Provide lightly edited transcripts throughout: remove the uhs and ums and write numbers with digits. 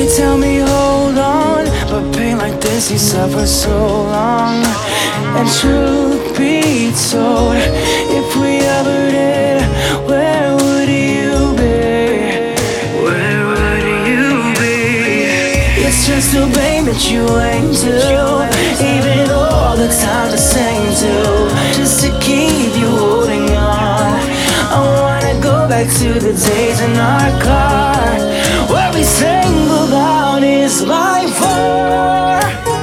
They tell me hold on, but pain like this you suffer so long. And truth be told, if we ever did, where would you be? Where would you be? It's just a pain that you ain't do, even though all the time the same too, just to keep you holding on. I wanna go back to the days in our car where we sang about his life for.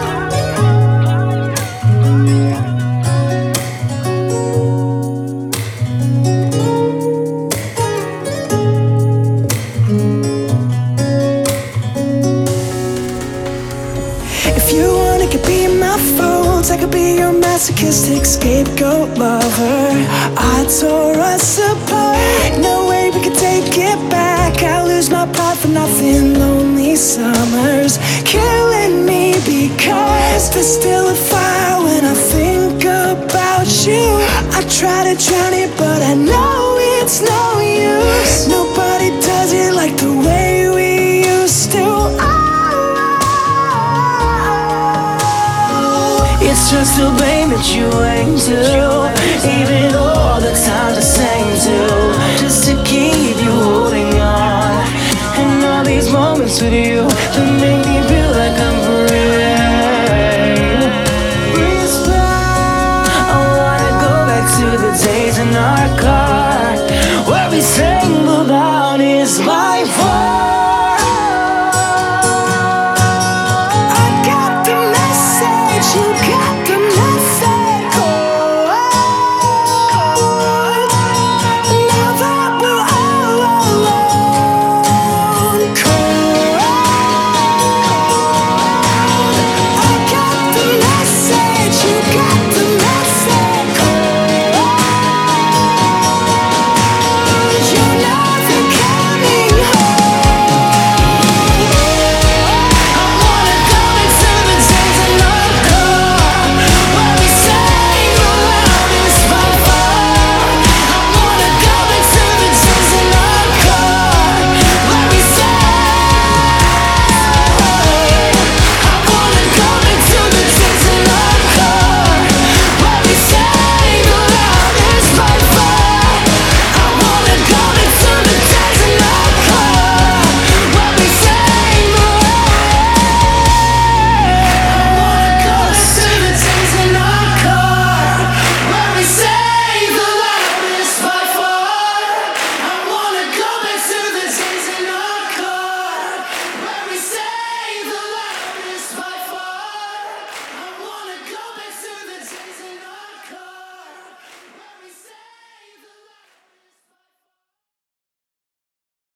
If you want, it could be my fault. I could be your masochistic scapegoat lover. I tore us apart, no way we could take it back. I lose my pride for nothing. Lonely summers killing me because there's still a fire when I think about you. I try to drown it, but I know it's no use. Nobody does it like the way we used to. It's just a pain that you ain't do, even though all the time the same too, just to keep you holding on. And all these moments with you that make me feel